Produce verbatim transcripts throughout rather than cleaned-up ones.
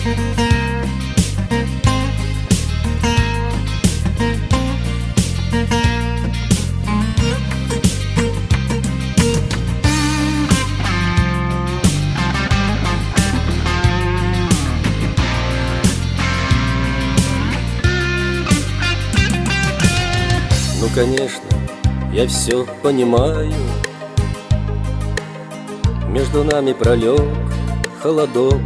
Ну, конечно, я все понимаю. Между нами пролег холодок.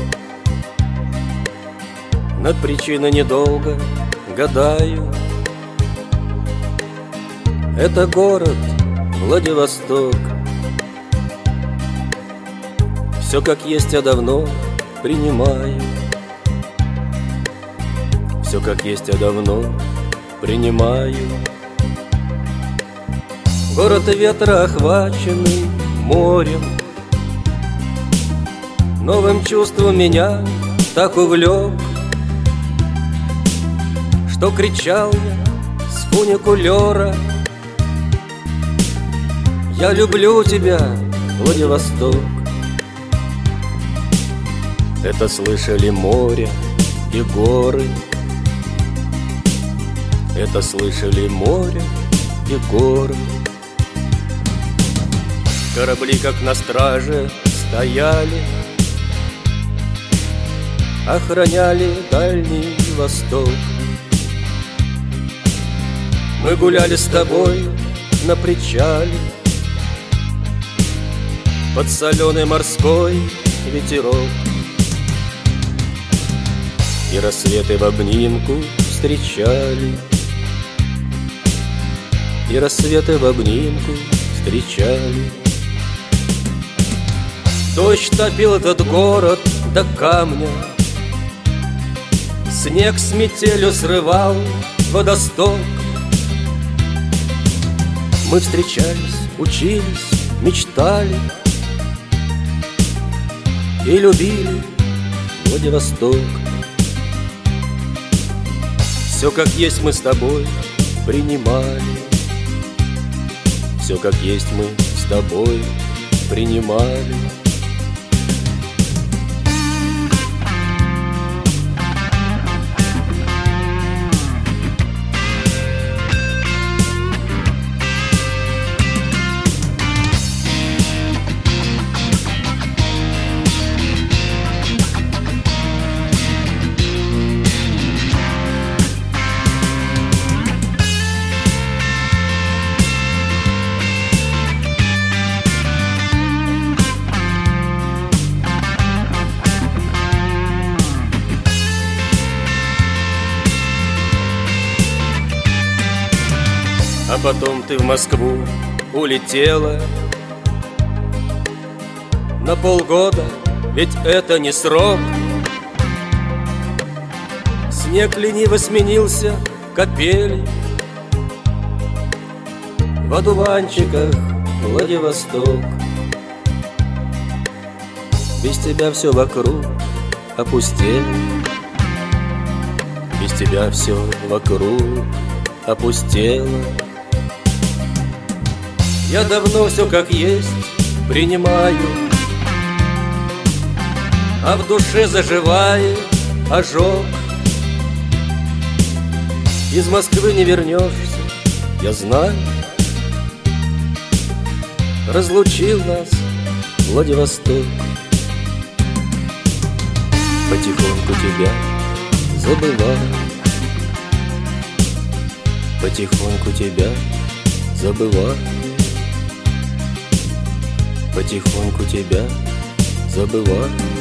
Над причиной недолго гадаю. Это город Владивосток. Все как есть я давно принимаю. Все как есть я давно принимаю. Город ветра, охваченный морем, новым чувством меня так увлек, что кричал я с фуникулера: я люблю тебя, Владивосток. Это слышали море и горы. Это слышали море и горы. Корабли, как на страже, стояли, охраняли Дальний Восток. Мы гуляли с тобой на причале под соленый морской ветерок, и рассветы в обнимку встречали, и рассветы в обнимку встречали. Дождь топил этот город до камня, снег с метелью срывал водосток. Мы встречались, учились, мечтали и любили Владивосток. Все как есть мы с тобой принимали. Все как есть мы с тобой принимали. А потом ты в Москву улетела на полгода, ведь это не срок. Снег лениво сменился капелей в одуванчиках Владивосток. Без тебя все вокруг опустело. Без тебя все вокруг опустело. Я давно все как есть принимаю, а в душе заживает ожог. Из Москвы не вернешься, я знаю. Разлучил нас Владивосток. Потихоньку тебя забываю. Потихоньку тебя забываю. Потихоньку тебя забываю.